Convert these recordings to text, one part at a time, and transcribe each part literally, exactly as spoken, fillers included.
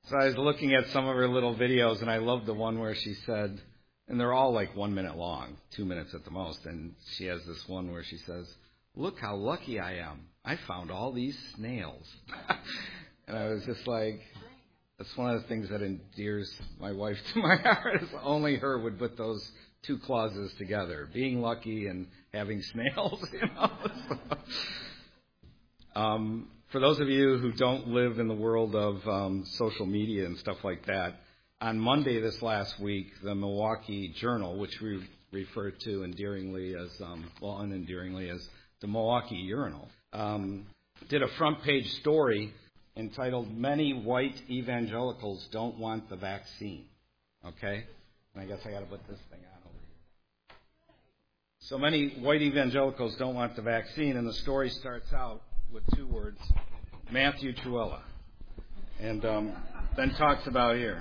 So I was looking at some of her little videos, and I love the one where she said, and they're all like one minute long, two minutes at the most, and she has this one where she says, "Look how lucky I am. I found all these snails." And I was just like, that's one of the things that endears my wife to my heart, is only her would put those two clauses together, being lucky and having snails, you know. So, um, for those of you who don't live in the world of um, social media and stuff like that, on Monday this last week, the Milwaukee Journal, which we refer to endearingly as, um, well, unendearingly as the Milwaukee Urinal, um, did a front page story entitled "Many White Evangelicals Don't Want the Vaccine." Okay? And I guess I got to put this thing on over here. So many white evangelicals don't want the vaccine, and the story starts out with two words, Matthew Trewhella, and um, then talks about here.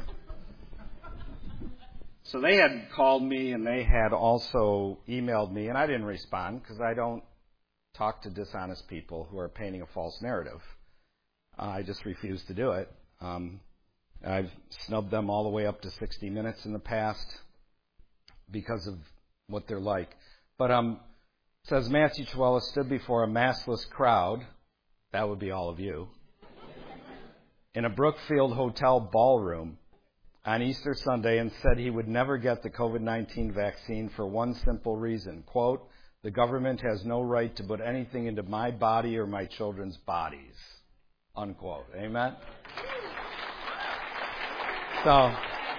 So they had called me, and they had also emailed me, and I didn't respond because I don't talk to dishonest people who are painting a false narrative. Uh, I just refuse to do it. Um, I've snubbed them all the way up to sixty minutes in the past because of what they're like. But um, it says Matthew Trewhella stood before a massless crowd, that would be all of you, in a Brookfield Hotel ballroom on Easter Sunday and said he would never get the covid nineteen vaccine for one simple reason. Quote, "The government has no right to put anything into my body or my children's bodies." Unquote. Amen? So,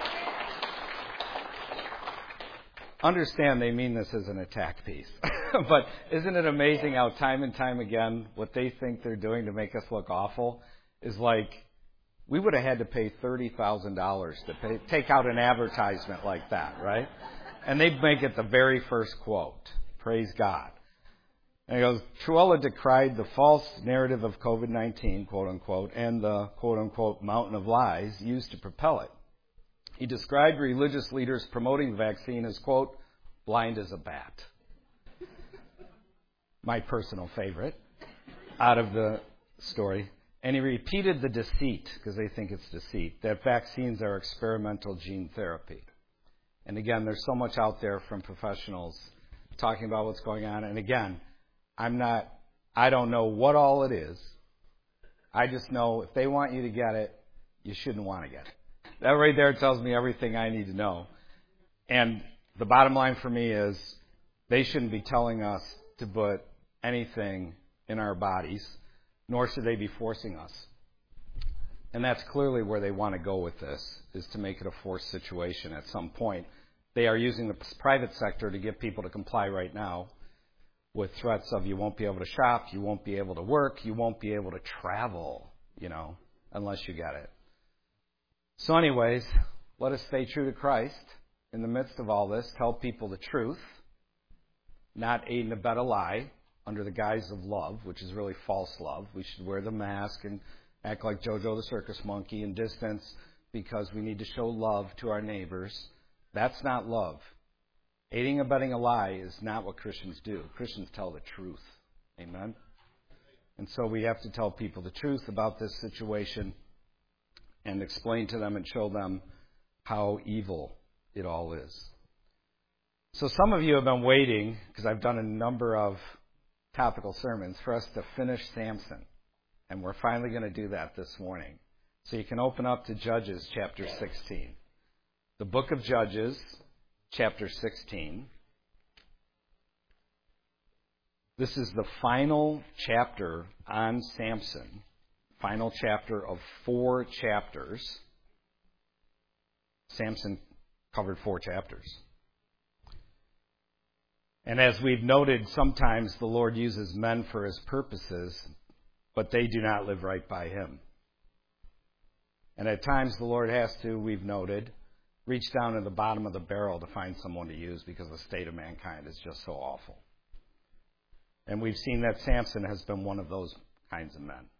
understand they mean this as an attack piece. But isn't it amazing how time and time again what they think they're doing to make us look awful is like, we would have had to pay thirty thousand dollars to pay, take out an advertisement like that, right? And they'd make it the very first quote. Praise God. And he goes, Trewhella decried the false narrative of covid nineteen, quote unquote, and the quote unquote mountain of lies used to propel it. He described religious leaders promoting the vaccine as, quote, blind as a bat. My personal favorite out of the story. And he repeated the deceit, because they think it's deceit, that vaccines are experimental gene therapy. And again, there's so much out there from professionals talking about what's going on. And again, I'm not, I don't know what all it is. I just know if they want you to get it, you shouldn't want to get it. That right there tells me everything I need to know. And the bottom line for me is they shouldn't be telling us to put anything in our bodies, nor should they be forcing us. And that's clearly where they want to go with this, is to make it a forced situation at some point. They are using the private sector to get people to comply right now with threats of you won't be able to shop, you won't be able to work, you won't be able to travel, you know, unless you get it. So anyways, let us stay true to Christ in the midst of all this. Tell people the truth, not aid and abet a lie under the guise of love, which is really false love. We should wear the mask and act like JoJo the circus monkey and distance because we need to show love to our neighbors. That's not love. Aiding and abetting a lie is not what Christians do. Christians tell the truth. Amen? And so we have to tell people the truth about this situation and explain to them and show them how evil it all is. So some of you have been waiting, because I've done a number of topical sermons, for us to finish Samson. And we're finally going to do that this morning. So you can open up to Judges chapter sixteen. The book of Judges, chapter sixteen. This is the final chapter on Samson. Final chapter of four chapters. Samson covered four chapters. And as we've noted, sometimes the Lord uses men for his purposes, but they do not live right by him. And at times the Lord has to, we've noted, reach down to the bottom of the barrel to find someone to use because the state of mankind is just so awful. And we've seen that Samson has been one of those kinds of men.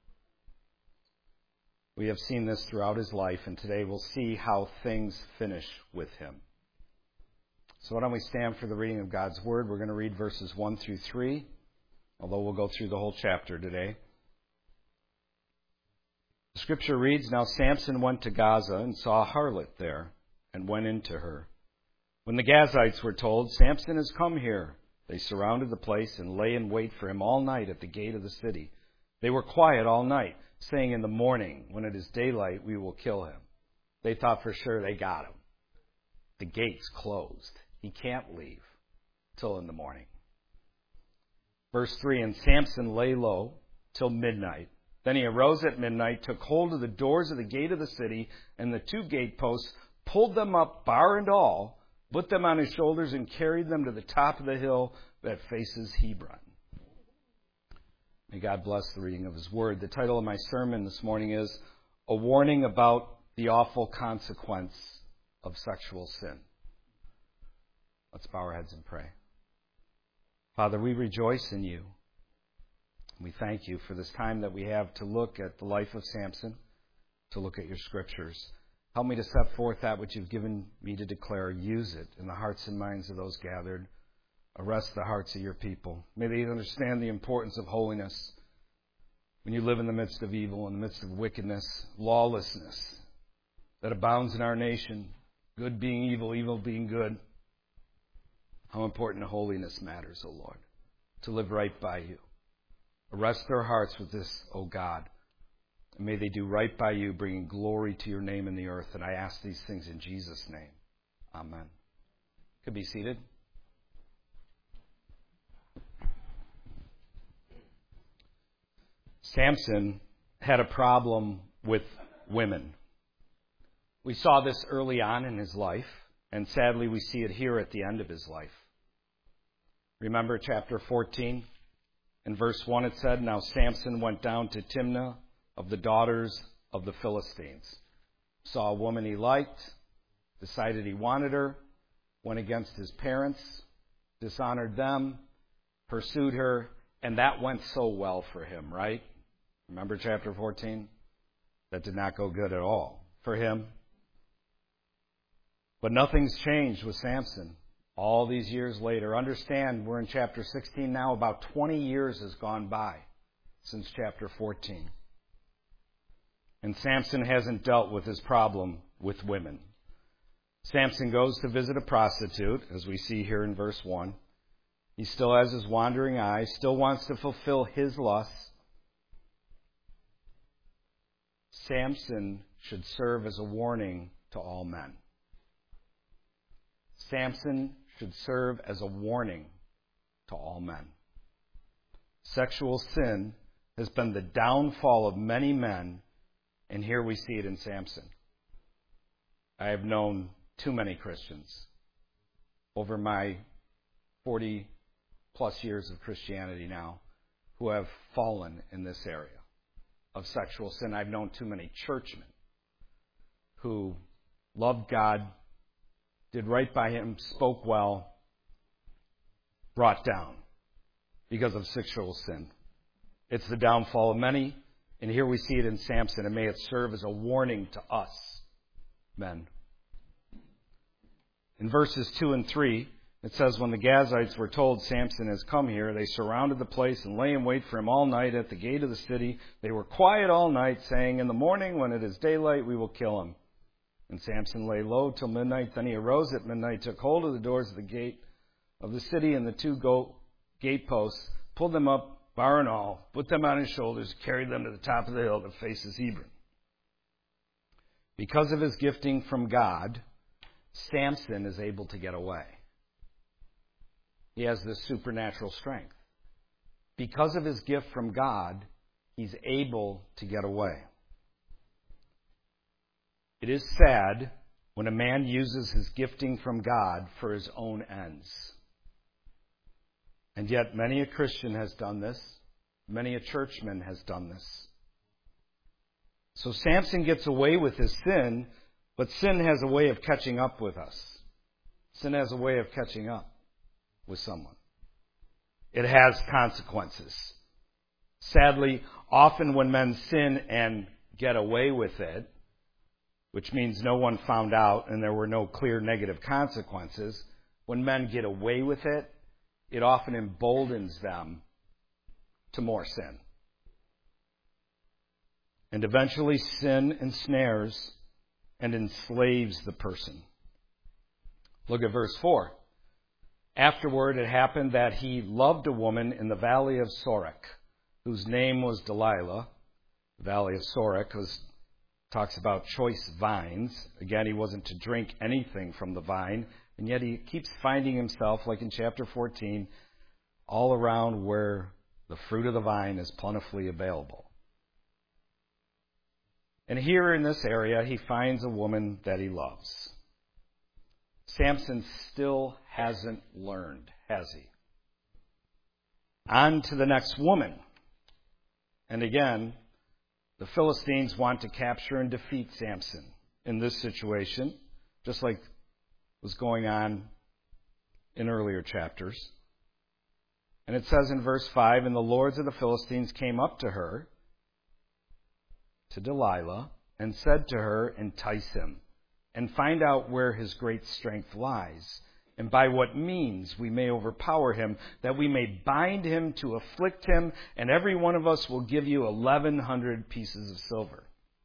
We have seen this throughout his life, and today we'll see how things finish with him. So why don't we stand for the reading of God's Word. We're going to read verses one through three, although we'll go through the whole chapter today. Scripture reads, "Now Samson went to Gaza and saw a harlot there and went into her. When the Gazites were told, 'Samson has come here,' they surrounded the place and lay in wait for him all night at the gate of the city. They were quiet all night, saying, 'In the morning, when it is daylight, we will kill him.' They thought for sure they got him. The gate's closed. He can't leave till in the morning." Verse three, "And Samson lay low till midnight. Then he arose at midnight, took hold of the doors of the gate of the city and the two gateposts, pulled them up, bar and all, put them on his shoulders, and carried them to the top of the hill that faces Hebron." May God bless the reading of His Word. The title of my sermon this morning is "A Warning About the Awful Consequence of Sexual Sin." Let's bow our heads and pray. Father, we rejoice in You. We thank You for this time that we have to look at the life of Samson, to look at Your Scriptures. Help me to set forth that which You've given me to declare. Use it in the hearts and minds of those gathered. Arrest the hearts of Your people. May they understand the importance of holiness. When you live in the midst of evil, in the midst of wickedness, lawlessness that abounds in our nation, good being evil, evil being good, how important holiness matters, O Lord, to live right by You. Arrest their hearts with this, O God. And may they do right by You, bringing glory to Your name in the earth. And I ask these things in Jesus' name. Amen. You could be seated. Samson had a problem with women. We saw this early on in his life, and sadly we see it here at the end of his life. Remember chapter fourteen? In verse one it said, "Now Samson went down to Timnah of the daughters of the Philistines. Saw a woman he liked, decided he wanted her, went against his parents, dishonored them, pursued her, and that went so well for him," right? Remember chapter fourteen? That did not go good at all for him. But nothing's changed with Samson all these years later. Understand, we're in chapter sixteen now. About twenty years has gone by since chapter fourteen. And Samson hasn't dealt with his problem with women. Samson goes to visit a prostitute, as we see here in verse one. He still has his wandering eyes, still wants to fulfill his lusts. Samson should serve as a warning to all men. Samson should serve as a warning to all men. Sexual sin has been the downfall of many men, and here we see it in Samson. I have known too many Christians over my forty plus years of Christianity now who have fallen in this area of sexual sin. I've known too many churchmen who loved God, did right by Him, spoke well, brought down because of sexual sin. It's the downfall of many, and here we see it in Samson, and may it serve as a warning to us, men. In verses two and three, it says, "When the Gazites were told, 'Samson has come here,' they surrounded the place and lay in wait for him all night at the gate of the city. They were quiet all night, saying, 'In the morning, when it is daylight, we will kill him.' And Samson lay low till midnight. Then he arose at midnight, took hold of the doors of the gate of the city and the two go- gateposts, pulled them up, bar and all, put them on his shoulders, carried them to the top of the hill that faces Hebron." Because of his gifting from God, Samson is able to get away. He has this supernatural strength. Because of his gift from God, he's able to get away. It is sad when a man uses his gifting from God for his own ends. And yet many a Christian has done this. Many a churchman has done this. So Samson gets away with his sin, but sin has a way of catching up with us. Sin has a way of catching up with someone. It has consequences. Sadly, often when men sin and get away with it, which means no one found out and there were no clear negative consequences, when men get away with it, it often emboldens them to more sin. And eventually sin ensnares and enslaves the person. Look at verse four. Afterward it happened that he loved a woman in the valley of Sorek, whose name was Delilah. The valley of Sorek was, talks about choice vines. Again, he wasn't to drink anything from the vine, and yet he keeps finding himself, like in chapter fourteen, all around where the fruit of the vine is plentifully available. And here in this area, he finds a woman that he loves. Samson still hasn't learned, has he? On to the next woman. And again, the Philistines want to capture and defeat Samson in this situation, just like was going on in earlier chapters. And it says in verse five, and the lords of the Philistines came up to her, to Delilah, and said to her, entice him, and find out where his great strength lies, and by what means we may overpower him, that we may bind him to afflict him, and every one of us will give you eleven hundred pieces of silver.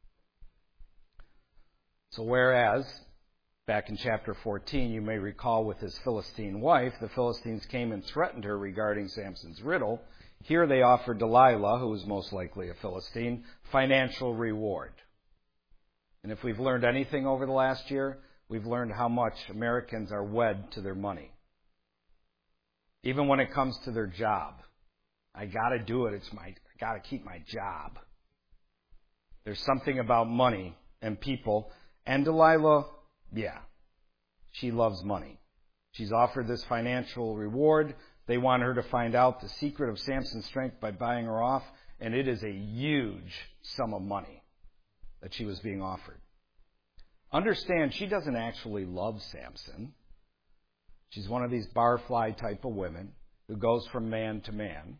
So whereas, back in chapter fourteen, you may recall with his Philistine wife, the Philistines came and threatened her regarding Samson's riddle. Here they offered Delilah, who was most likely a Philistine, financial reward. And if we've learned anything over the last year, we've learned how much Americans are wed to their money. Even when it comes to their job. I gotta do it. It's my, I gotta keep my job. There's something about money and people. And Delilah, yeah, she loves money. She's offered this financial reward. They want her to find out the secret of Samson's strength by buying her off, and it is a huge sum of money that she was being offered. Understand, she doesn't actually love Samson. She's one of these barfly type of women who goes from man to man.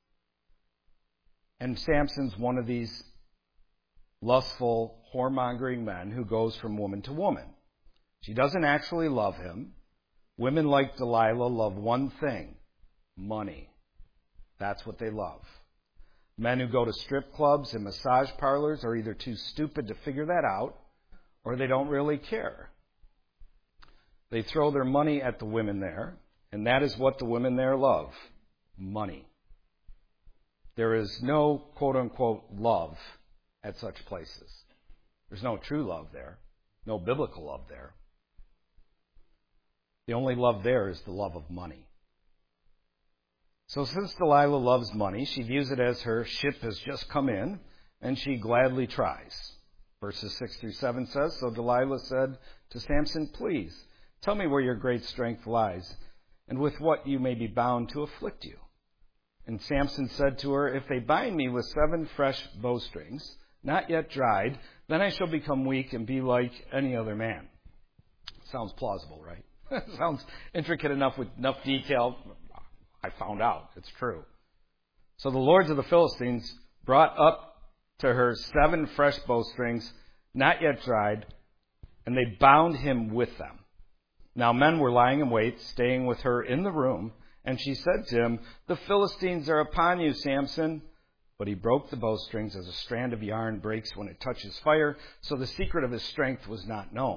And Samson's one of these lustful, whoremongering men who goes from woman to woman. She doesn't actually love him. Women like Delilah love one thing: money. That's what they love. Men who go to strip clubs and massage parlors are either too stupid to figure that out, or they don't really care. They throw their money at the women there, and that is what the women there love: money. There is no quote-unquote love at such places. There's no true love there, no biblical love there. The only love there is the love of money. So since Delilah loves money, she views it as her ship has just come in, and she gladly tries. Verses six through seven says, so Delilah said to Samson, please, tell me where your great strength lies, and with what you may be bound to afflict you. And Samson said to her, if they bind me with seven fresh bowstrings, not yet dried, then I shall become weak and be like any other man. Sounds plausible, right? Sounds intricate enough with enough detail. I found out it's true. So the lords of the Philistines brought up to her seven fresh bowstrings, not yet dried, and they bound him with them. Now men were lying in wait, staying with her in the room, and she said to him, the Philistines are upon you, Samson. But he broke the bowstrings as a strand of yarn breaks when it touches fire, so the secret of his strength was not known.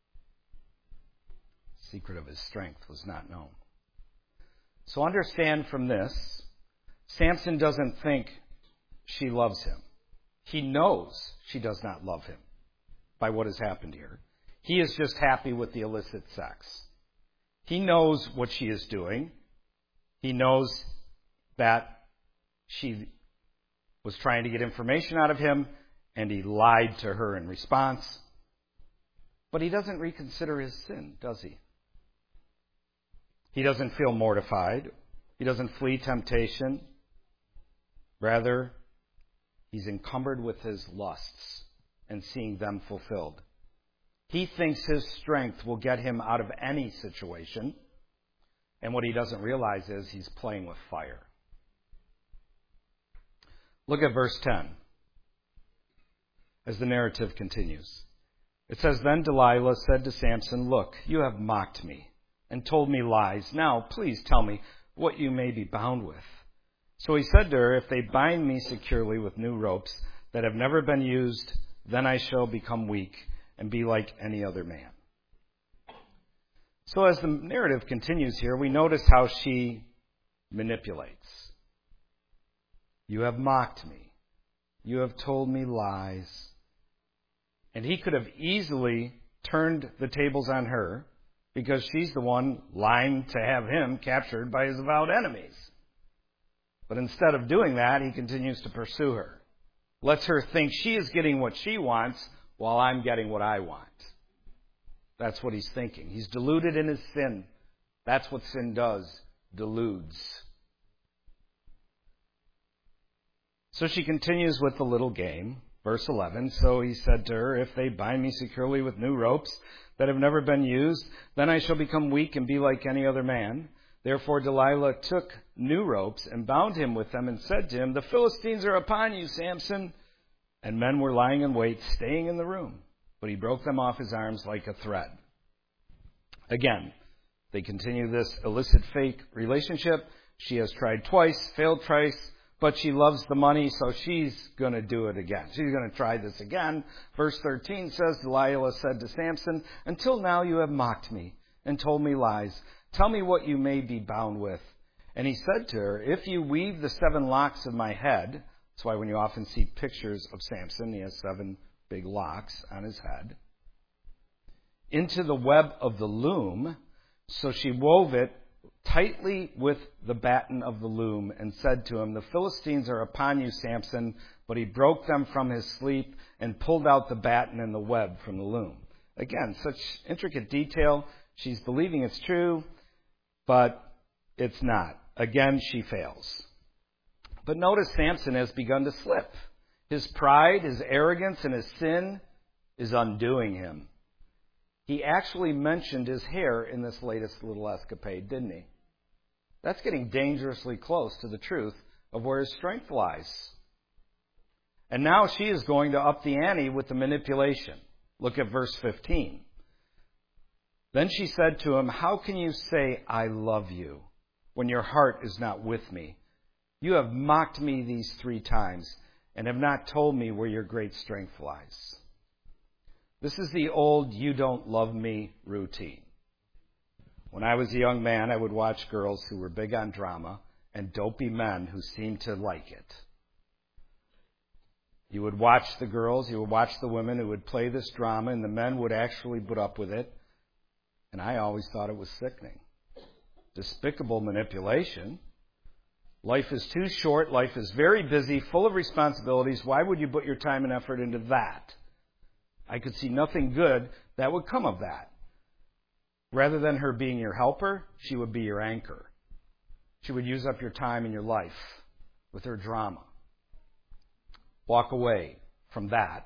The secret of his strength was not known. So understand from this, Samson doesn't think she loves him. He knows she does not love him by what has happened here. He is just happy with the illicit sex. He knows what she is doing. He knows that she was trying to get information out of him, and he lied to her in response. But he doesn't reconsider his sin, does he? He doesn't feel mortified. He doesn't flee temptation. Rather, he's encumbered with his lusts and seeing them fulfilled. He thinks his strength will get him out of any situation. And what he doesn't realize is he's playing with fire. Look at verse ten as the narrative continues. It says, then Delilah said to Samson, look, you have mocked me and told me lies. Now, please tell me what you may be bound with. So he said to her, if they bind me securely with new ropes, that have never been used, then I shall become weak and be like any other man. So as the narrative continues here, we notice how she manipulates. You have mocked me. You have told me lies. And he could have easily turned the tables on her because she's the one lying to have him captured by his avowed enemies. But instead of doing that, he continues to pursue her. Lets her think she is getting what she wants while I'm getting what I want. That's what he's thinking. He's deluded in his sin. That's what sin does. Deludes. So she continues with the little game. Verse eleven, so he said to her, if they bind me securely with new ropes that have never been used, then I shall become weak and be like any other man. Therefore Delilah took new ropes and bound him with them and said to him, the Philistines are upon you, Samson. And men were lying in wait, staying in the room. But he broke them off his arms like a thread. Again, they continue this illicit fake relationship. She has tried twice, failed twice, but she loves the money, so she's going to do it again. She's going to try this again. Verse thirteen says, Delilah said to Samson, until now you have mocked me and told me lies. Tell me what you may be bound with. And he said to her, if you weave the seven locks of my head, that's why when you often see pictures of Samson, he has seven big locks on his head, into the web of the loom. So she wove it tightly with the batten of the loom and said to him, the Philistines are upon you, Samson. But he broke them from his sleep and pulled out the batten and the web from the loom. Again, such intricate detail. She's believing it's true, but it's not. Again, she fails. But notice Samson has begun to slip. His pride, his arrogance, and his sin is undoing him. He actually mentioned his hair in this latest little escapade, didn't he? That's getting dangerously close to the truth of where his strength lies. And now she is going to up the ante with the manipulation. Look at verse fifteen. Then she said to him, how can you say, I love you, when your heart is not with me? You have mocked me these three times and have not told me where your great strength lies. This is the old you don't love me routine. When I was a young man, I would watch girls who were big on drama and dopey men who seemed to like it. You would watch the girls, you would watch the women who would play this drama, and the men would actually put up with it. And I always thought it was sickening. Despicable manipulation. Life is too short. Life is very busy, full of responsibilities. Why would you put your time and effort into that? I could see nothing good that would come of that. Rather than her being your helper, she would be your anchor. She would use up your time and your life with her drama. Walk away from that.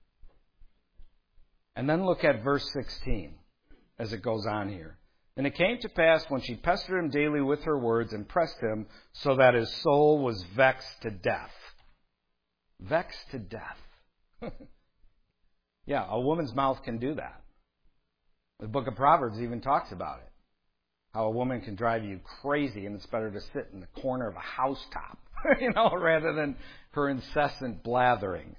And then look at verse sixteen as it goes on here. And it came to pass when she pestered him daily with her words and pressed him so that his soul was vexed to death. Vexed to death. Yeah, a woman's mouth can do that. The book of Proverbs even talks about it. How a woman can drive you crazy and it's better to sit in the corner of a housetop, you know, rather than her incessant blathering.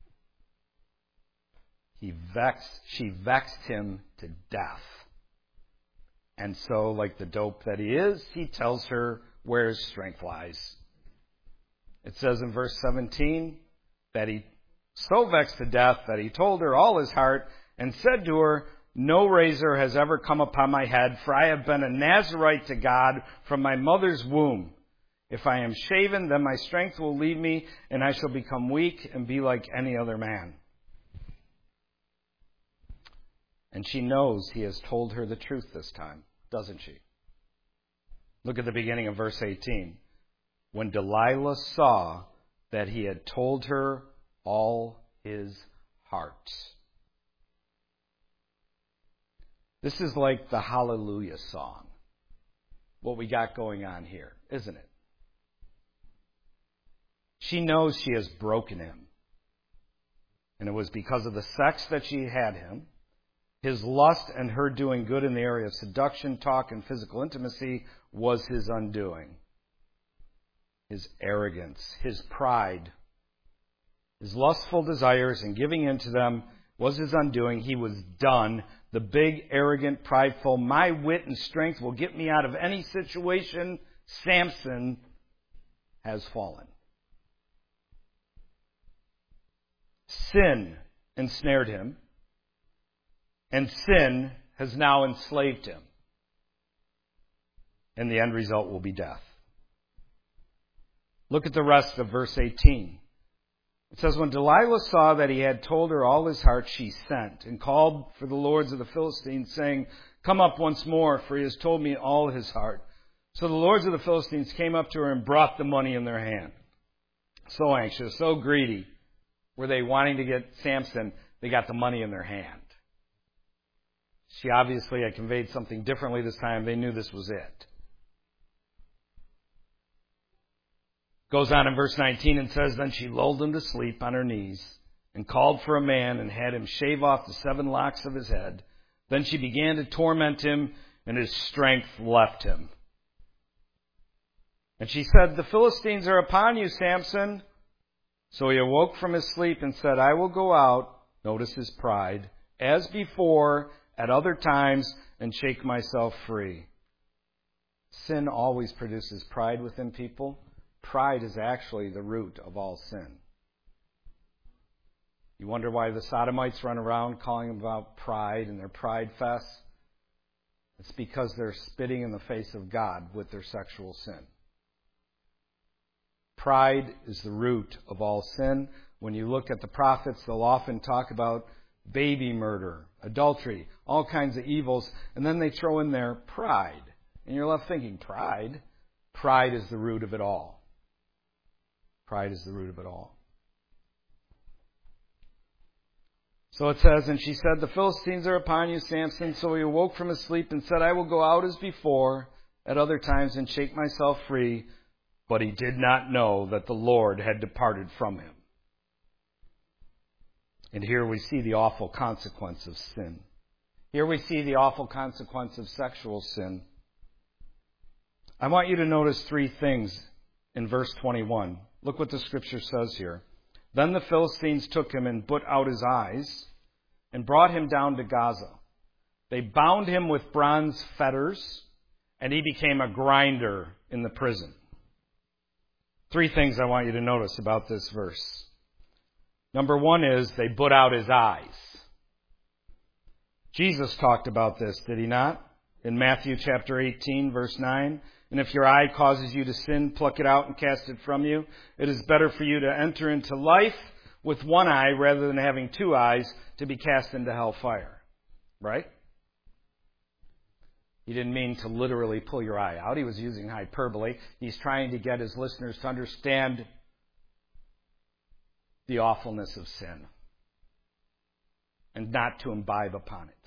He vexed, she vexed him to death. And so, like the dope that he is, he tells her where his strength lies. It says in verse seventeen that he so vexed to death that he told her all his heart and said to her, no razor has ever come upon my head, for I have been a Nazirite to God from my mother's womb. If I am shaven, then my strength will leave me, and I shall become weak and be like any other man. And she knows he has told her the truth this time, doesn't she? Look at the beginning of verse eighteen. When Delilah saw that he had told her all his heart. This is like the Hallelujah song, what we got going on here, isn't it? She knows she has broken him. And it was because of the sex that she had him, his lust and her doing good in the area of seduction, talk, and physical intimacy was his undoing. His arrogance, his pride, His lustful desires and giving in to them was his undoing. He was done. The big, arrogant, prideful, my wit and strength will get me out of any situation, Samson has fallen. Sin ensnared him, and sin has now enslaved him. And the end result will be death. Look at the rest of verse eighteen. It says, when Delilah saw that he had told her all his heart, she sent and called for the lords of the Philistines, saying, come up once more, for he has told me all his heart. So the lords of the Philistines came up to her and brought the money in their hand. So anxious, so greedy were they wanting to get Samson, they got the money in their hand. She obviously had conveyed something differently this time. They knew this was it. Goes on in verse nineteen and says, then she lulled him to sleep on her knees and called for a man and had him shave off the seven locks of his head. Then she began to torment him, and his strength left him. And she said, the Philistines are upon you, Samson. So he awoke from his sleep and said, I will go out, notice his pride, as before at other times, and shake myself free. Sin always produces pride within people. Pride is actually the root of all sin. You wonder why the Sodomites run around calling about pride and their pride fest? It's because they're spitting in the face of God with their sexual sin. Pride is the root of all sin. When you look at the prophets, they'll often talk about baby murder, adultery, all kinds of evils, and then they throw in there pride. And you're left thinking, pride? Pride is the root of it all. Pride is the root of it all. So it says, and she said, the Philistines are upon you, Samson. So he awoke from his sleep and said, I will go out as before at other times and shake myself free. But he did not know that the Lord had departed from him. And here we see the awful consequence of sin. Here we see the awful consequence of sexual sin. I want you to notice three things in verse twenty-one. Look what the scripture says here. Then the Philistines took him and put out his eyes and brought him down to Gaza. They bound him with bronze fetters, and he became a grinder in the prison. Three things I want you to notice about this verse. Number one is they put out his eyes. Jesus talked about this, did he not? In Matthew chapter eighteen, verse nine. And if your eye causes you to sin, pluck it out and cast it from you. It is better for you to enter into life with one eye rather than having two eyes to be cast into hellfire. Right? He didn't mean to literally pull your eye out. He was using hyperbole. He's trying to get his listeners to understand the awfulness of sin and not to imbibe upon it.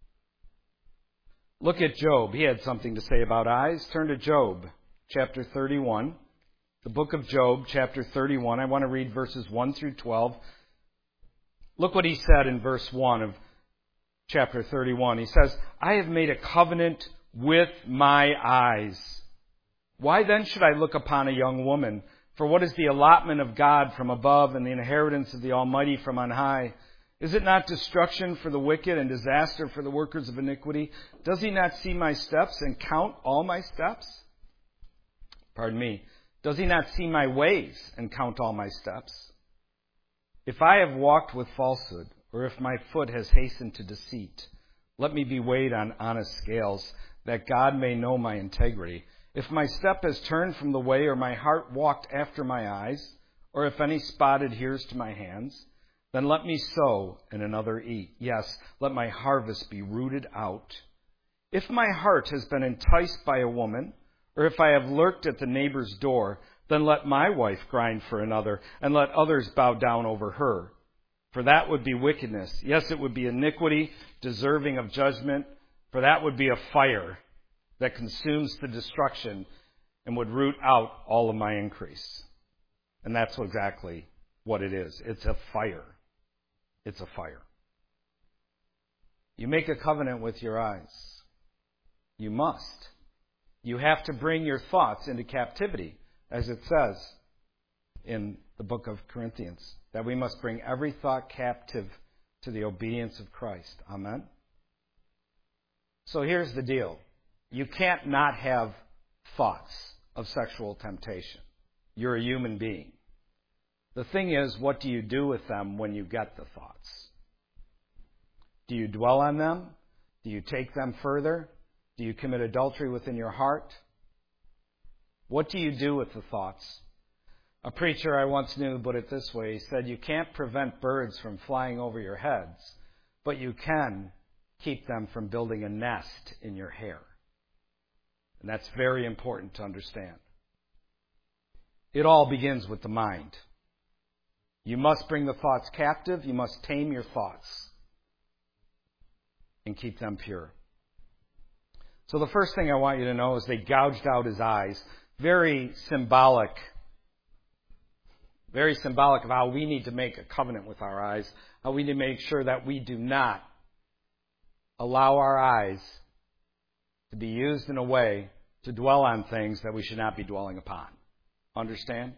Look at Job. He had something to say about eyes. Turn to Job, chapter thirty-one. The book of Job, chapter thirty-one. I want to read verses one through twelve. Look what he said in verse one of chapter thirty-one. He says, I have made a covenant with my eyes. Why then should I look upon a young woman? For what is the allotment of God from above and the inheritance of the Almighty from on high? Is it not destruction for the wicked and disaster for the workers of iniquity? Does he not see my steps and count all my steps? Pardon me. Does he not see my ways and count all my steps? If I have walked with falsehood, or if my foot has hastened to deceit, let me be weighed on honest scales, that God may know my integrity. If my step has turned from the way, or my heart walked after my eyes, or if any spot adheres to my hands, then let me sow and another eat. Yes, let my harvest be rooted out. If my heart has been enticed by a woman, or if I have lurked at the neighbor's door, then let my wife grind for another, and let others bow down over her. For that would be wickedness. Yes, it would be iniquity, deserving of judgment. For that would be a fire that consumes the destruction and would root out all of my increase. And that's exactly what it is. It's a fire. It's a fire. You make a covenant with your eyes. You must. You have to bring your thoughts into captivity, as it says in the book of Corinthians, that we must bring every thought captive to the obedience of Christ. Amen? So here's the deal. You can't not have thoughts of sexual temptation. You're a human being. The thing is, what do you do with them when you get the thoughts? Do you dwell on them? Do you take them further? Do you commit adultery within your heart? What do you do with the thoughts? A preacher I once knew put it this way. He said, you can't prevent birds from flying over your heads, but you can keep them from building a nest in your hair. And that's very important to understand. It all begins with the mind. You must bring the thoughts captive. You must tame your thoughts and keep them pure. So the first thing I want you to know is they gouged out his eyes. Very symbolic. Very symbolic of how we need to make a covenant with our eyes. How we need to make sure that we do not allow our eyes to be used in a way to dwell on things that we should not be dwelling upon. Understand?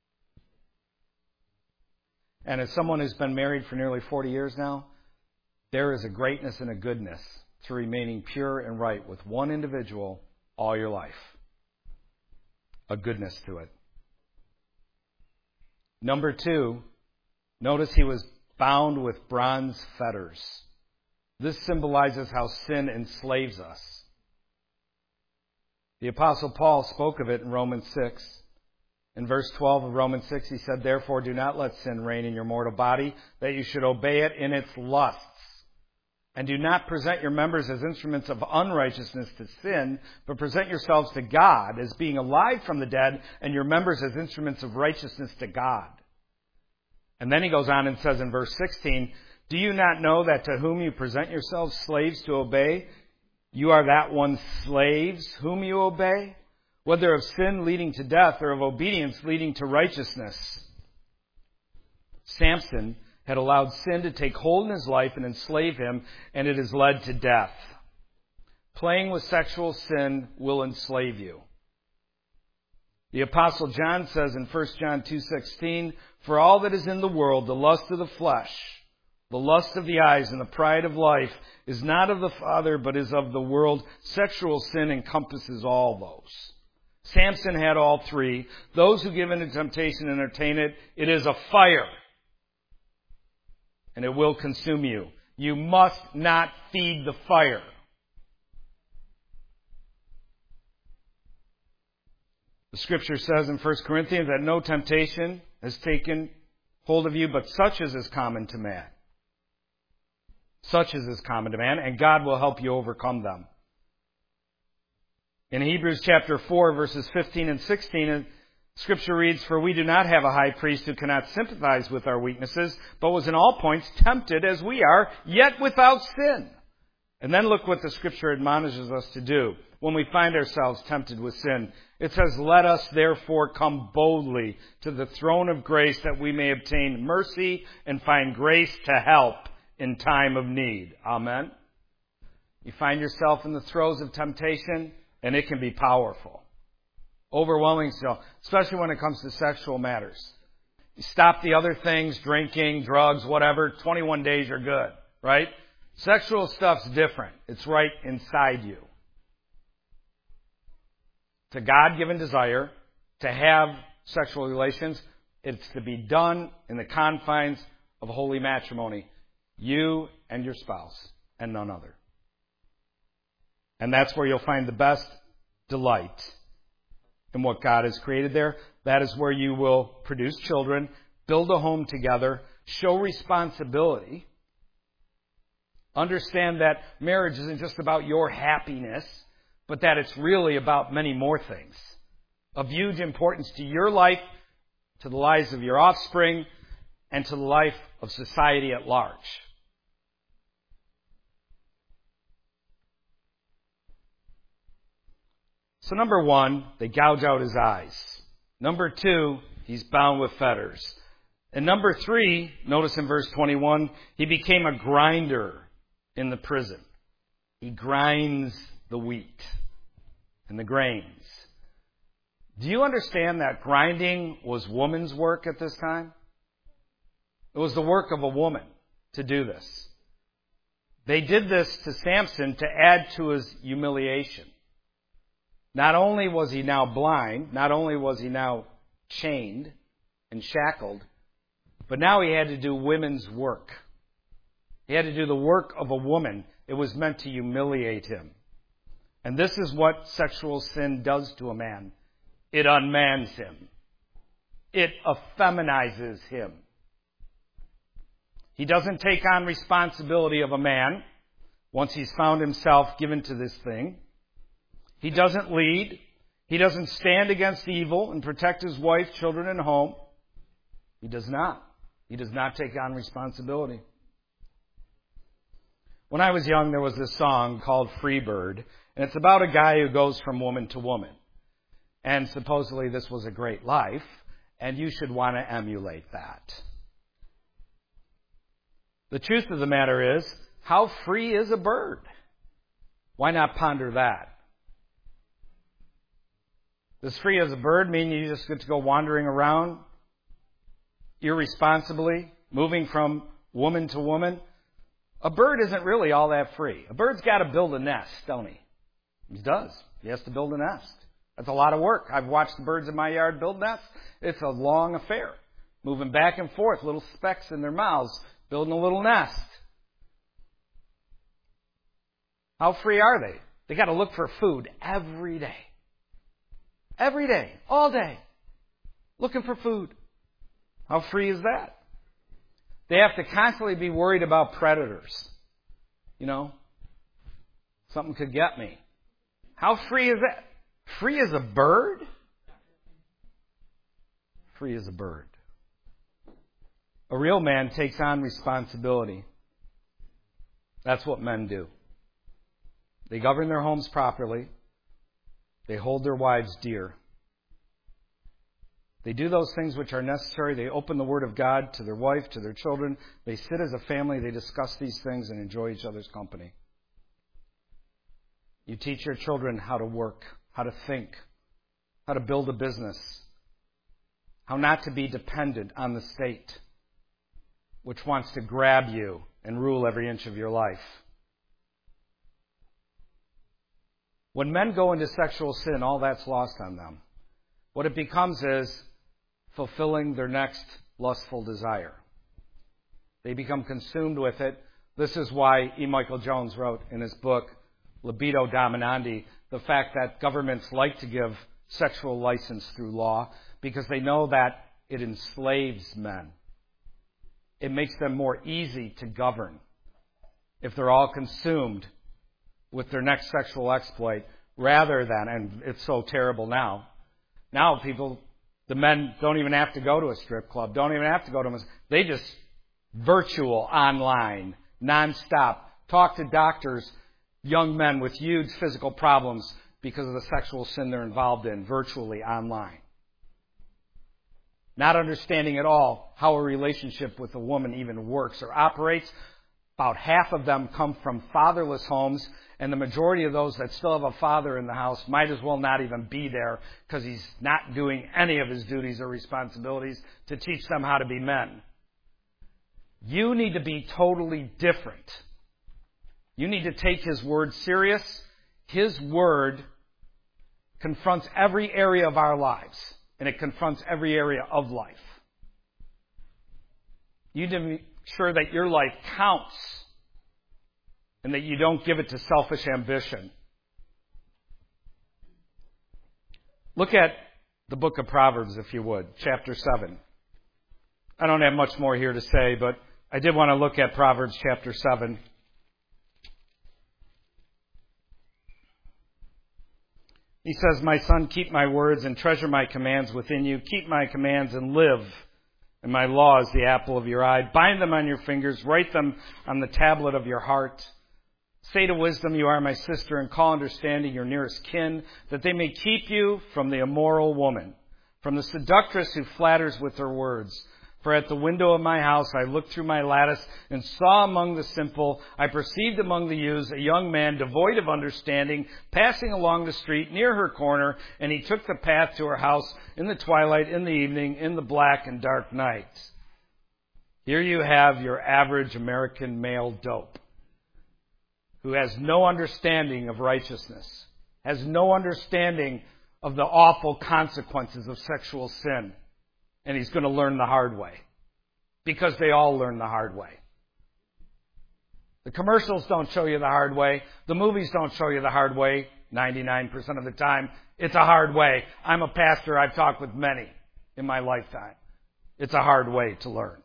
And as someone who's been married for nearly forty years now, there is a greatness and a goodness to remaining pure and right with one individual all your life. A goodness to it. Number two, notice he was bound with bronze fetters. This symbolizes how sin enslaves us. The Apostle Paul spoke of it in Romans six. In verse twelve of Romans six, he said, therefore do not let sin reign in your mortal body, that you should obey it in its lusts. And do not present your members as instruments of unrighteousness to sin, but present yourselves to God as being alive from the dead, and your members as instruments of righteousness to God. And then he goes on and says in verse sixteen, do you not know that to whom you present yourselves slaves to obey, you are that one's slaves whom you obey? Whether of sin leading to death or of obedience leading to righteousness. Samson had allowed sin to take hold in his life and enslave him, and it has led to death. Playing with sexual sin will enslave you. The Apostle John says in First John two sixteen, for all that is in the world, the lust of the flesh, the lust of the eyes, and the pride of life is not of the Father, but is of the world. Sexual sin encompasses all those. Samson had all three. Those who give in to temptation and entertain it, it is a fire. And it will consume you. You must not feed the fire. The scripture says in First Corinthians that no temptation has taken hold of you, but such as is common to man. Such as is common to man, and God will help you overcome them. In Hebrews chapter four, verses fifteen and sixteen, Scripture reads, for we do not have a high priest who cannot sympathize with our weaknesses, but was in all points tempted as we are, yet without sin. And then look what the Scripture admonishes us to do when we find ourselves tempted with sin. It says, let us therefore come boldly to the throne of grace that we may obtain mercy and find grace to help in time of need. Amen. You find yourself in the throes of temptation, and it can be powerful. Overwhelming so, especially when it comes to sexual matters. You stop the other things, drinking, drugs, whatever, twenty-one days you're good, right? Sexual stuff's different. It's right inside you. It's a God-given desire to have sexual relations. It's to be done in the confines of holy matrimony. You and your spouse, and none other. And that's where you'll find the best delight in what God has created there. That is where you will produce children, build a home together, show responsibility. Understand that marriage isn't just about your happiness, but that it's really about many more things. Of huge importance to your life, to the lives of your offspring, and to the life of society at large. So number one, they gouge out his eyes. Number two, he's bound with fetters. And number three, notice in verse twenty-one, he became a grinder in the prison. He grinds the wheat and the grains. Do you understand that grinding was woman's work at this time? It was the work of a woman to do this. They did this to Samson to add to his humiliation. Not only was he now blind, not only was he now chained and shackled, but now he had to do women's work. He had to do the work of a woman. It was meant to humiliate him. And this is what sexual sin does to a man. It unmans him. It effeminizes him. He doesn't take on responsibility of a man once he's found himself given to this thing. He doesn't lead. He doesn't stand against evil and protect his wife, children, and home. He does not. He does not take on responsibility. When I was young, there was this song called Freebird, and it's about a guy who goes from woman to woman. And supposedly this was a great life, and you should want to emulate that. The truth of the matter is, how free is a bird? Why not ponder that? Does free as a bird mean you just get to go wandering around irresponsibly, moving from woman to woman? A bird isn't really all that free. A bird's got to build a nest, don't he? He does. He has to build a nest. That's a lot of work. I've watched the birds in my yard build nests. It's a long affair. Moving back and forth, little specks in their mouths, building a little nest. How free are they? They got to look for food every day. Every day, all day, looking for food. How free is that? They have to constantly be worried about predators. You know, something could get me. How free is that? Free as a bird? Free as a bird. A real man takes on responsibility. That's what men do. They govern their homes properly. They hold their wives dear. They do those things which are necessary. They open the Word of God to their wife, to their children. They sit as a family. They discuss these things and enjoy each other's company. You teach your children how to work, how to think, how to build a business, how not to be dependent on the state, which wants to grab you and rule every inch of your life. When men go into sexual sin, all that's lost on them. What it becomes is fulfilling their next lustful desire. They become consumed with it. This is why E. Michael Jones wrote in his book, Libido Dominandi, the fact that governments like to give sexual license through law because they know that it enslaves men. It makes them more easy to govern if they're all consumed with their next sexual exploit rather than, and it's so terrible now, now people, the men don't even have to go to a strip club, don't even have to go to a, they just virtual online, nonstop, talk to doctors, young men with huge physical problems because of the sexual sin they're involved in, virtually online. Not understanding at all how a relationship with a woman even works or operates. About half of them come from fatherless homes, and the majority of those that still have a father in the house might as well not even be there because he's not doing any of his duties or responsibilities to teach them how to be men. You need to be totally different. You need to take His Word serious. His Word confronts every area of our lives, and it confronts every area of life. You need to be sure that your life counts and that you don't give it to selfish ambition. Look at the book of Proverbs, if you would, chapter seven. I don't have much more here to say, but I did want to look at Proverbs chapter seven. He says, "My son, keep my words and treasure my commands within you. Keep my commands and live. And my law is the apple of your eye. Bind them on your fingers. Write them on the tablet of your heart. Say to wisdom, you are my sister, and call understanding your nearest kin, that they may keep you from the immoral woman, from the seductress who flatters with her words. For at the window of my house I looked through my lattice and saw among the simple, I perceived among the youths a young man devoid of understanding, passing along the street near her corner, and he took the path to her house in the twilight, in the evening, in the black and dark night." Here you have your average American male dope who has no understanding of righteousness, has no understanding of the awful consequences of sexual sin, and he's going to learn the hard way because they all learn the hard way. The commercials don't show you the hard way. The movies don't show you the hard way. ninety-nine percent of the time, it's a hard way. I'm a pastor. I've talked with many in my lifetime. It's a hard way to learn.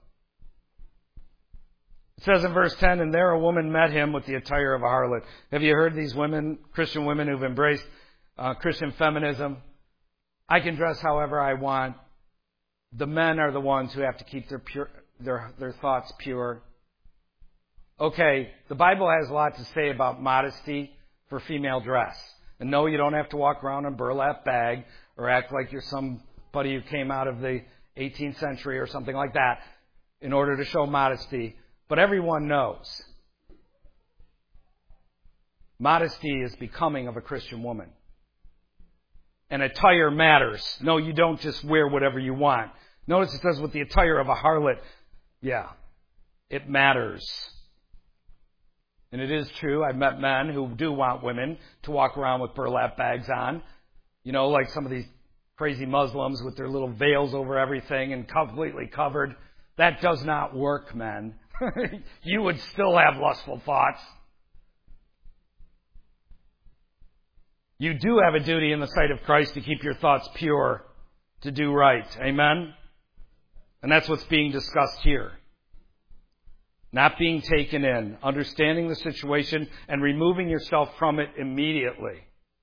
It says in verse ten, and there a woman met him with the attire of a harlot. Have you heard these women, Christian women who've embraced uh, Christian feminism? I can dress however I want. The men are the ones who have to keep their pure, their, their thoughts pure. Okay, the Bible has a lot to say about modesty for female dress. And no, you don't have to walk around in a burlap bag or act like you're somebody who came out of the eighteenth century or something like that in order to show modesty. But everyone knows modesty is becoming of a Christian woman. And attire matters. No, you don't just wear whatever you want. Notice it says with the attire of a harlot. Yeah, it matters. And it is true, I've met men who do want women to walk around with burlap bags on. You know, like some of these crazy Muslims with their little veils over everything and completely covered. That does not work, men. You would still have lustful thoughts. You do have a duty in the sight of Christ to keep your thoughts pure, to do right. Amen? And that's what's being discussed here. Not being taken in, understanding the situation, and removing yourself from it immediately.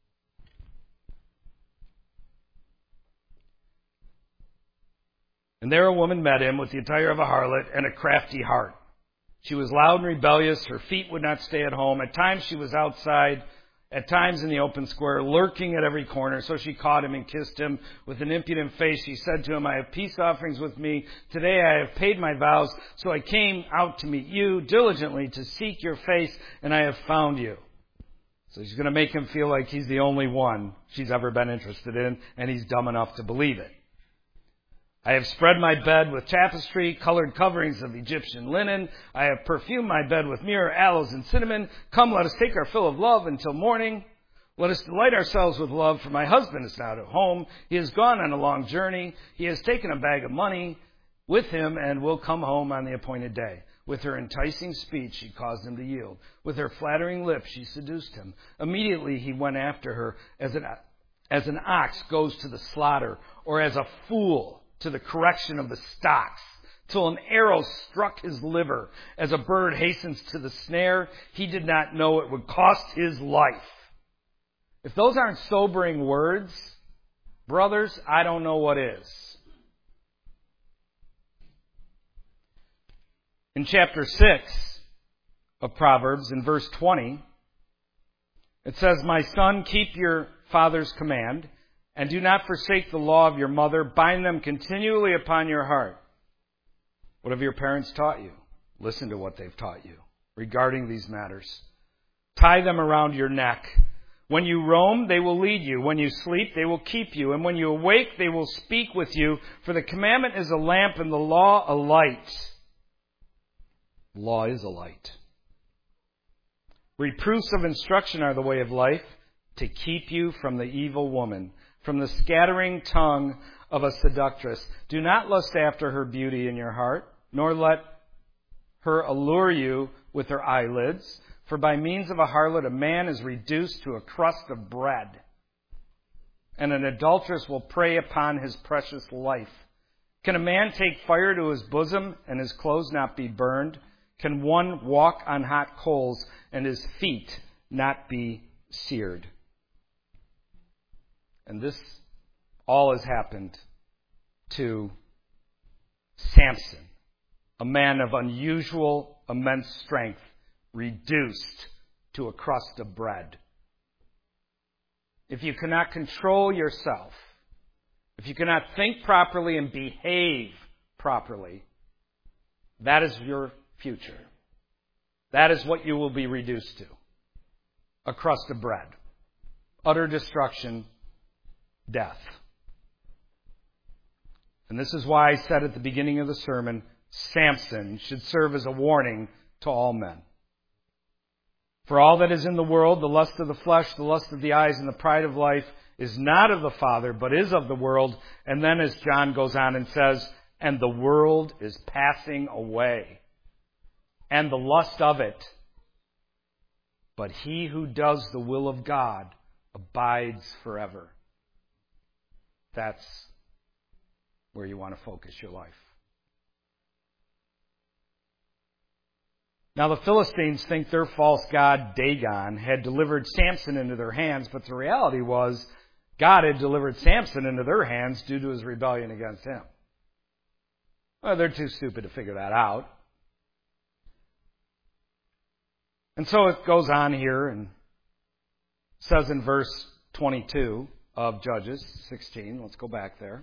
And there a woman met him with the attire of a harlot and a crafty heart. She was loud and rebellious. Her feet would not stay at home. At times she was outside, at times in the open square, lurking at every corner. So she caught him and kissed him. With an impudent face, she said to him, I have peace offerings with me. Today I have paid my vows. So I came out to meet you diligently to seek your face, and I have found you. So she's going to make him feel like he's the only one she's ever been interested in, and he's dumb enough to believe it. I have spread my bed with tapestry, colored coverings of Egyptian linen. I have perfumed my bed with myrrh, aloes, and cinnamon. Come, let us take our fill of love until morning. Let us delight ourselves with love, for my husband is not at home. He has gone on a long journey. He has taken a bag of money with him and will come home on the appointed day. With her enticing speech, she caused him to yield. With her flattering lips, she seduced him. Immediately he went after her as an, as an ox goes to the slaughter, or as a fool to the correction of the stocks, till an arrow struck his liver. As a bird hastens to the snare, he did not know it would cost his life. If those aren't sobering words, brothers, I don't know what is. In chapter six of Proverbs, in verse twenty, it says, My son, keep your father's command, and do not forsake the law of your mother. Bind them continually upon your heart. What have your parents taught you? Listen to what they've taught you regarding these matters. Tie them around your neck. When you roam, they will lead you. When you sleep, they will keep you. And when you awake, they will speak with you. For the commandment is a lamp and the law a light. Law is a light. Reproofs of instruction are the way of life, to keep you from the evil woman, from the scattering tongue of a seductress. Do not lust after her beauty in your heart, nor let her allure you with her eyelids. For by means of a harlot, a man is reduced to a crust of bread, and an adulteress will prey upon his precious life. Can a man take fire to his bosom and his clothes not be burned? Can one walk on hot coals and his feet not be seared? And this all has happened to Samson, a man of unusual, immense strength, reduced to a crust of bread. If you cannot control yourself, if you cannot think properly and behave properly, that is your future. That is what you will be reduced to. A crust of bread. Utter destruction, death. And this is why I said at the beginning of the sermon, Samson, should serve as a warning to all men. For all that is in the world, the lust of the flesh, the lust of the eyes, and the pride of life is not of the Father, but is of the world. And then as John goes on and says, and the world is passing away, and the lust of it. But he who does the will of God abides forever. That's where you want to focus your life. Now the Philistines think their false god Dagon had delivered Samson into their hands, but the reality was God had delivered Samson into their hands due to his rebellion against him. Well, they're too stupid to figure that out. And so it goes on here and says in verse twenty-two of Judges sixteen, let's go back there.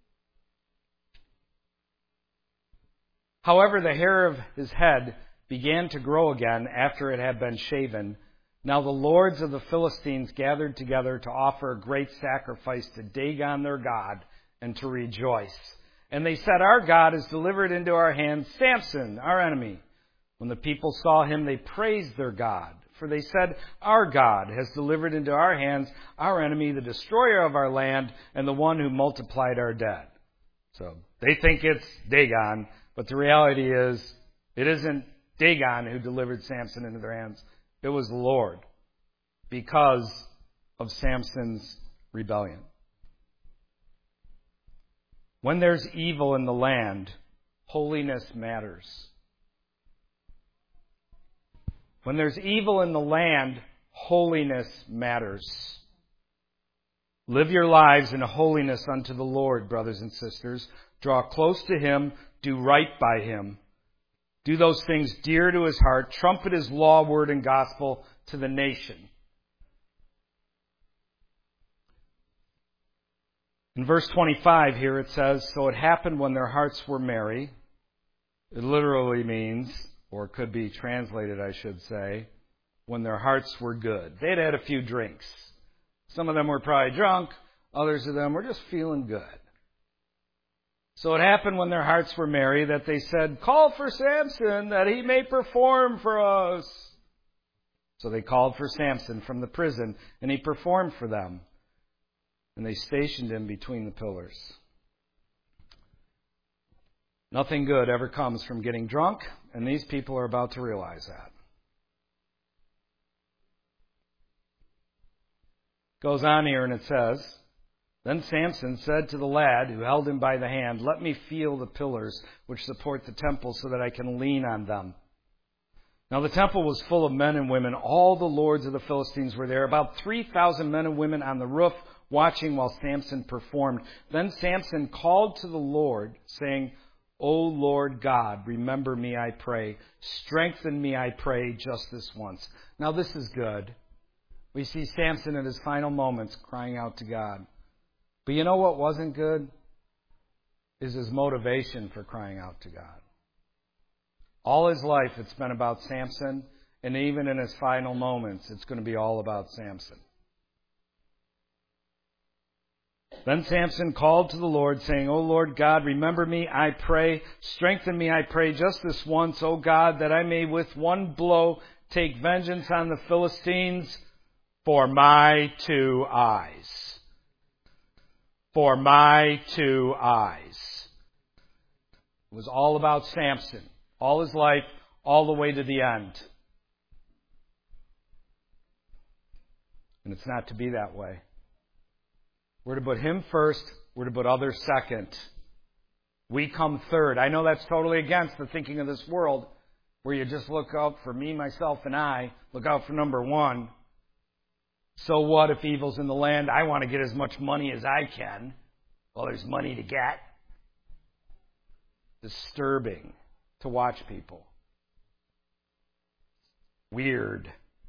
However, the hair of his head began to grow again after it had been shaven. Now the lords of the Philistines gathered together to offer a great sacrifice to Dagon their god and to rejoice. And they said, our God has delivered into our hands Samson, our enemy. When the people saw him, they praised their God. For they said, our God has delivered into our hands our enemy, the destroyer of our land, and the one who multiplied our dead. So they think it's Dagon, but the reality is it isn't Dagon who delivered Samson into their hands. It was the Lord because of Samson's rebellion. When there's evil in the land, holiness matters. When there's evil in the land, holiness matters. Live your lives in holiness unto the Lord, brothers and sisters. Draw close to Him. Do right by Him. Do those things dear to His heart. Trumpet His law, word, and gospel to the nation. In verse twenty-five here it says, so it happened when their hearts were merry. It literally means, or could be translated, I should say, when their hearts were good. They'd had a few drinks. Some of them were probably drunk. Others of them were just feeling good. So it happened when their hearts were merry that they said, call for Samson that he may perform for us. So they called for Samson from the prison, and he performed for them. And they stationed him between the pillars. Nothing good ever comes from getting drunk, and these people are about to realize that. Goes on here and it says, then Samson said to the lad who held him by the hand, let me feel the pillars which support the temple so that I can lean on them. Now the temple was full of men and women. All the lords of the Philistines were there, about three thousand men and women on the roof watching while Samson performed. Then Samson called to the Lord, saying, O Lord God, remember me, I pray. Strengthen me, I pray, just this once. Now this is good. We see Samson in his final moments crying out to God. But you know what wasn't good? Is his motivation for crying out to God. All his life it's been about Samson, and even in his final moments it's going to be all about Samson. Then Samson called to the Lord, saying, O Lord God, remember me, I pray. Strengthen me, I pray, just this once, O God, that I may with one blow take vengeance on the Philistines for my two eyes. For my two eyes. It was all about Samson. All his life, all the way to the end. And it's not to be that way. We're to put Him first. We're to put others second. We come third. I know that's totally against the thinking of this world, where you just look out for me, myself, and I. Look out for number one. So what if evil's in the land? I want to get as much money as I can. Well, there's money to get. Disturbing to watch people. Weird.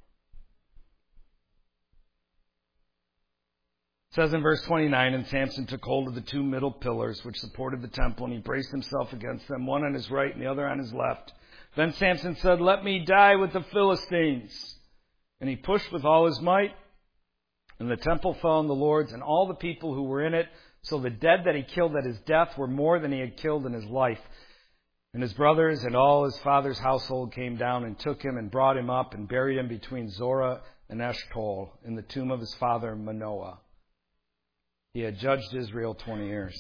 It says in verse twenty-nine, and Samson took hold of the two middle pillars which supported the temple, and he braced himself against them, one on his right and the other on his left. Then Samson said, let me die with the Philistines. And he pushed with all his might, and the temple fell on the lords and all the people who were in it. So the dead that he killed at his death were more than he had killed in his life. And his brothers and all his father's household came down and took him and brought him up and buried him between Zorah and Eshtaol in the tomb of his father Manoah. He had judged Israel twenty years.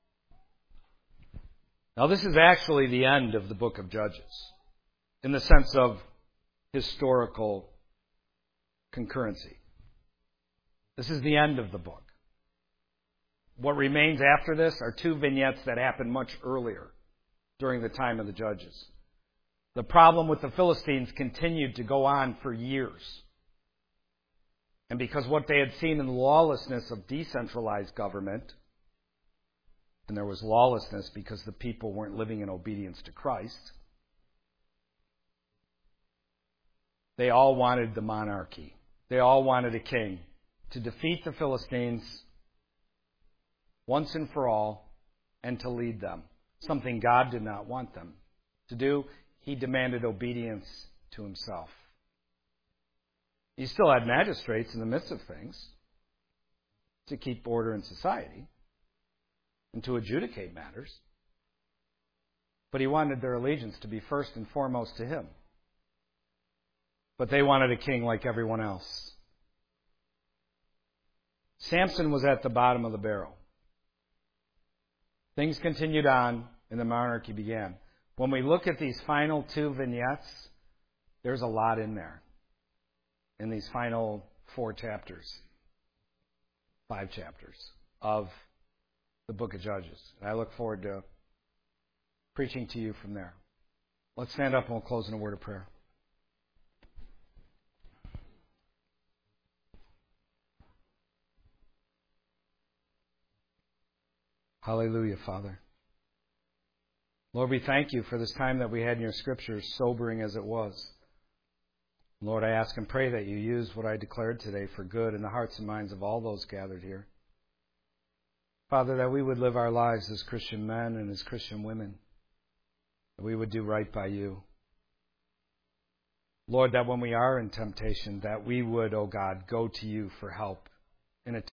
Now this is actually the end of the book of Judges, in the sense of historical concurrency. This is the end of the book. What remains after this are two vignettes that happened much earlier, during the time of the Judges. The problem with the Philistines continued to go on for years. And because what they had seen in the lawlessness of decentralized government, and there was lawlessness because the people weren't living in obedience to Christ, they all wanted the monarchy. They all wanted a king to defeat the Philistines once and for all and to lead them. Something God did not want them to do. He demanded obedience to himself. He still had magistrates in the midst of things to keep order in society and to adjudicate matters. But he wanted their allegiance to be first and foremost to him. But they wanted a king like everyone else. Samson was at the bottom of the barrel. Things continued on, and the monarchy began. When we look at these final two vignettes, there's a lot in there. In these final four chapters, five chapters of the book of Judges. And I look forward to preaching to you from there. Let's stand up and we'll close in a word of prayer. Hallelujah, Father. Lord, we thank you for this time that we had in your scriptures, sobering as it was. Lord, I ask and pray that you use what I declared today for good in the hearts and minds of all those gathered here. Father, that we would live our lives as Christian men and as Christian women. That we would do right by you. Lord, that when we are in temptation, that we would, O God, go to you for help in a